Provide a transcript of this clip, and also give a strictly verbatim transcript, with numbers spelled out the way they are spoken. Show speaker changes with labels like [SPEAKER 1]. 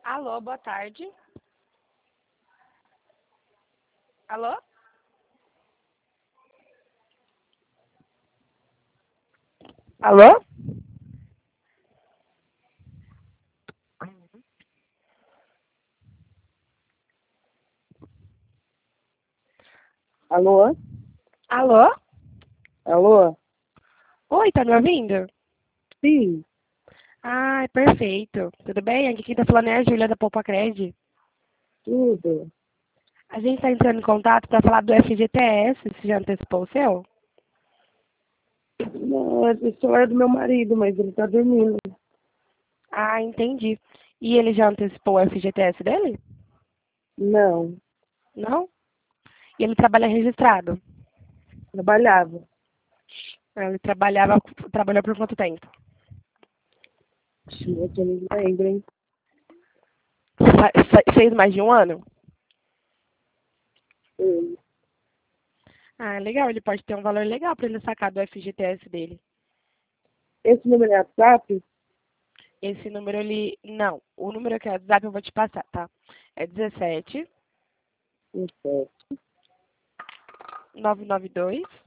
[SPEAKER 1] Alô, boa tarde. Alô? Alô?
[SPEAKER 2] Alô?
[SPEAKER 1] Alô?
[SPEAKER 2] Alô?
[SPEAKER 1] Oi, tá me ouvindo?
[SPEAKER 2] Sim,
[SPEAKER 1] Ah, perfeito. Tudo bem? Aqui quem tá falando é a Júlia da Poupa Cred.
[SPEAKER 2] tudo.
[SPEAKER 1] A gente tá entrando em contato para falar do F G T S. Você já antecipou o seu?
[SPEAKER 2] Não, esse celular é do meu marido, mas ele tá dormindo.
[SPEAKER 1] Ah, entendi. E ele já antecipou o F G T S dele?
[SPEAKER 2] Não,
[SPEAKER 1] Não? E ele trabalha registrado?
[SPEAKER 2] trabalhava.
[SPEAKER 1] Ele trabalhava, trabalhou por quanto tempo?
[SPEAKER 2] Ixi, eu tô nem lembro, hein?
[SPEAKER 1] Fa- fa- Fez mais de um ano?
[SPEAKER 2] Hum.
[SPEAKER 1] Ah, legal. Ele pode ter um valor legal para ele sacar do F G T S dele.
[SPEAKER 2] Esse número é WhatsApp?
[SPEAKER 1] Esse número, ele... Não, o número que é WhatsApp eu vou te passar, tá? É dezessete,
[SPEAKER 2] Não sei.
[SPEAKER 1] novecentos e noventa e dois,